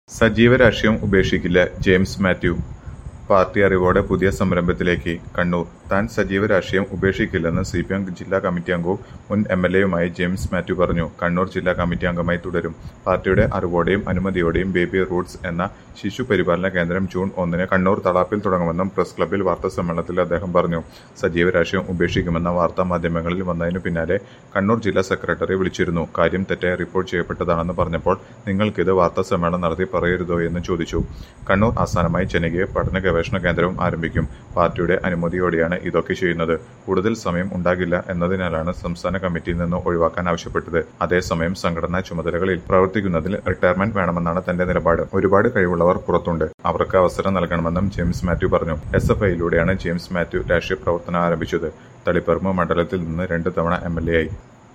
സജീവ രാഷ്ട്രീയം ഉപേക്ഷിക്കില്ല ജെയിംസ് മാത്യു. പാർട്ടി അറിവോടെ പുതിയ സംരംഭത്തിലേക്ക്. കണ്ണൂർ. താൻ സജീവ രാഷ്ട്രീയം ഉപേക്ഷിക്കില്ലെന്ന് സിപിഎം ജില്ലാ കമ്മിറ്റി അംഗവും മുൻ എംഎൽഎയുമായ ജെയിംസ് മാത്യു പറഞ്ഞു. കണ്ണൂർ ജില്ലാ കമ്മിറ്റി അംഗമായി തുടരും. പാർട്ടിയുടെ അറിവോടെയും അനുമതിയോടെയും ബേബി റൂട്ട്സ് എന്ന ശിശു പരിപാലന കേന്ദ്രം ജൂൺ 1 കണ്ണൂർ തളാപ്പിൽ തുടങ്ങുമെന്നും പ്രസ് ക്ലബ്ബിൽ വാർത്താസമ്മേളനത്തിൽ അദ്ദേഹം പറഞ്ഞു. സജീവ രാഷ്ട്രീയം ഉപേക്ഷിക്കുമെന്ന വാർത്ത മാധ്യമങ്ങളിൽ വന്നതിനു പിന്നാലെ കണ്ണൂർ ജില്ലാ സെക്രട്ടറി വിളിച്ചിരുന്നു. കാര്യം തെറ്റായി റിപ്പോർട്ട് ചെയ്യപ്പെട്ടതാണെന്ന് പറഞ്ഞപ്പോൾ നിങ്ങൾക്കിത് വാർത്താസമ്മേളനം നടത്തി പറയരുതോ എന്ന് ചോദിച്ചു. കണ്ണൂർ ആസ്ഥാനമായി ജനകീയ പഠന ഗവേഷണ കേന്ദ്രവും ആരംഭിക്കും. പാർട്ടിയുടെ അനുമതിയോടെയാണ് ഇതൊക്കെ ചെയ്യുന്നത്. കൂടുതൽ സമയം ഉണ്ടാകില്ല എന്നതിനാലാണ് സംസ്ഥാന കമ്മിറ്റിയിൽ നിന്ന് ഒഴിവാക്കാൻ ആവശ്യപ്പെട്ടത്. അതേസമയം സംഘടനാ ചുമതലകളിൽ പ്രവർത്തിക്കുന്നതിൽ റിട്ടയർമെന്റ് വേണമെന്നാണ് തന്റെ നിലപാട്. ഒരുപാട് കഴിവുള്ളവർ പുറത്തുണ്ട്. അവർക്ക് അവസരം നൽകണമെന്നും ജെയിംസ് മാത്യു പറഞ്ഞു. SFIയിലൂടെയാണ് ജെയിംസ് മാത്യു രാഷ്ട്രീയ പ്രവർത്തനം ആരംഭിച്ചത്. തളിപ്പറമ്പ് മണ്ഡലത്തിൽ നിന്ന് 2 തവണ MLA ആയി.